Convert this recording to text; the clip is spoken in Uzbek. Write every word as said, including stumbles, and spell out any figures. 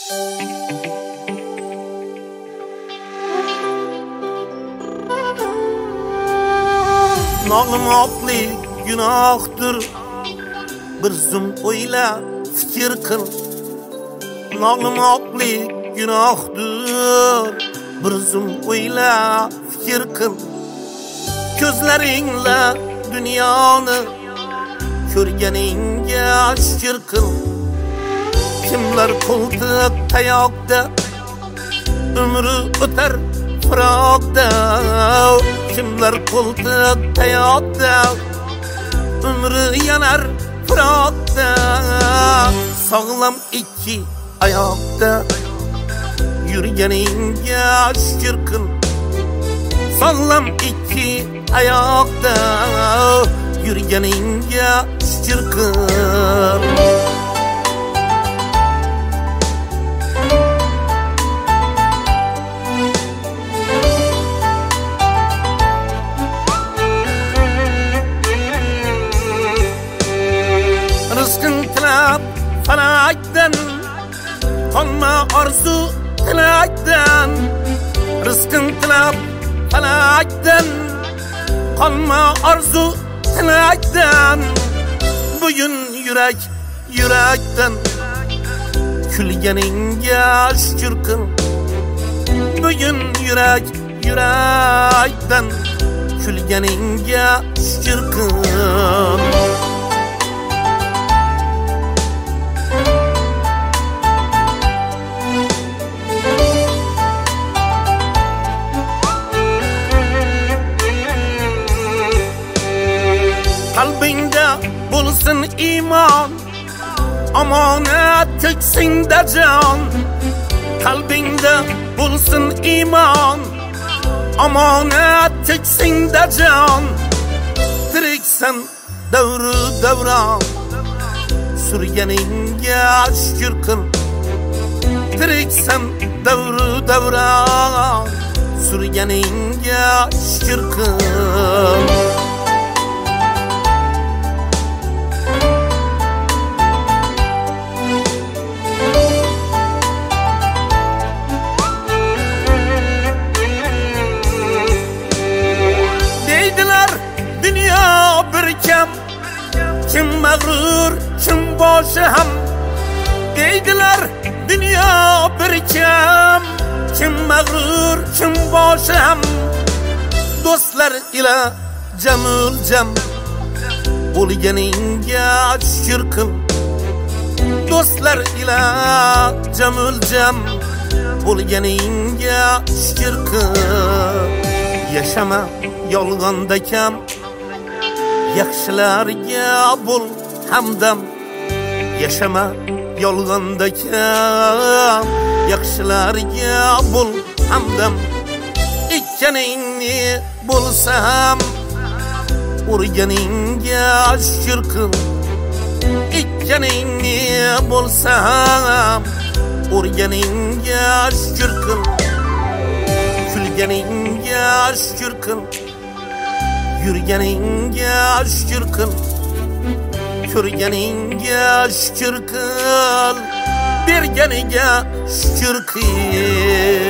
Nağlamaklik günahtır, bir zum oyla fikir kıl. Nağlamaklik günahtır, bir zum oyla fikir kıl. Gözlerinle dünyanı körgeninge şükür kıl. Kimler koltuk tayakta, ömrü öter fırakta. Kimler koltuk tayakta, ömrü yanar fırakta. Sağlam iki ayakta, yürgeninge şükür kıl. Sağlam iki ayakta, yürgeninge şükür kıl. Rızkın tilab felakten, kalma arzu tilakten. Rızkın tilab felakten, kalma arzu tilakten. Bugün yürek yürekten, külgeninge şükür kıl. Bugün yürek yürekten, külgeninge şükür kıl. Kalbinde bulsun iman, amanet tiksinde can. Kalbinde bulsun iman, amanet tiksinde can. Tiriksen devru devran, sürgeninge şükür kıl. Tiriksen devru devran, sürgeninge şükür kıl. Dünya bir kem, kim mağrur, kim boşu hem. Deydiler dünya bir kem, kim mağrur, kim boşu hem. Dostlar ile cemül cem, bo'lganinge şükür kıl. Dostlar ile cemül cem, bo'lganinge şükür kıl. Yaşama yolganda kam, yaxshilarga bul hamdam. Yaşama yolganda kam, yaxshilarga bul hamdam. Ikkaningni bulsam, urganinge şükür kıl. Ikkaningni bulsam, urganinge şükür kıl. Külgeninge şükür kıl. Yürgeninge şükür kıl. Körgeninge şükür kıl. Berganiga şükür kıl.